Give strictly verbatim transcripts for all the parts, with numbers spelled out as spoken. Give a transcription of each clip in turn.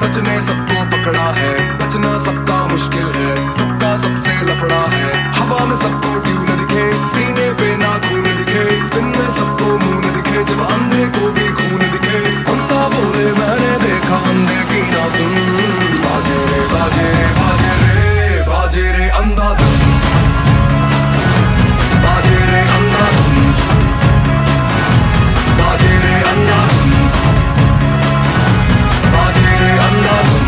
सच ने सबको पकड़ा है, बचना सबका मुश्किल है, सबका सबसे लफड़ा है। हवा में सबको ट्यून दिखे, सीने पे ना खून दिखे, दिन में सबको मुंह न दिखे, जब अंधे को भी खून दिखे। अंधा बोले मैंने देखा, अंधे की ना सुन। बाजे रे बाजे रे बाजे रे बाजे रे अंधाधुन, बाजे रे अंधाधुन, बाजे रे अंधाधुन, बाजे रे अंधाधुन।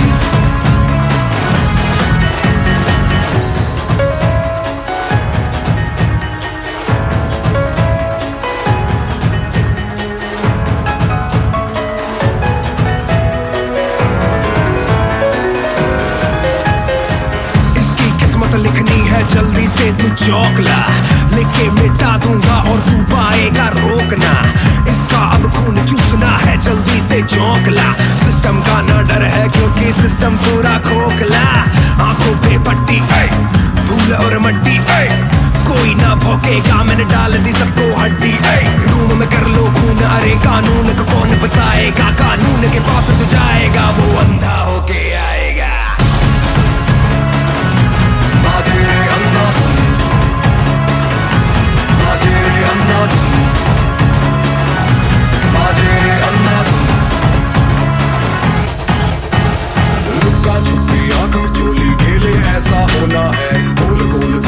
लिखनी है जल्दी से तू चौकला, लिखे मिटा दूंगा और तू पाएगा रोकना। इसका अब खून चूसना है, जल्दी से चौकला। सिस्टम का ना डर है क्योंकि सिस्टम पूरा खोखला। आंखों पे पट्टी धूल और मट्टी, कोई ना भौंकेगा, मैंने डाल दी सबको हड्डी। रूम में कर लो खून, अरे कानून को कौन बताएगा? कानून के पास जो जाएगा वो अंधा होके आएगा। बाजे रे अंधाधुन, बाजे रे अंधाधुन, बाजे रे अंधाधुन। लुक्का छुपी आंख में चोली खेले, ऐसा होना है। गोल गोल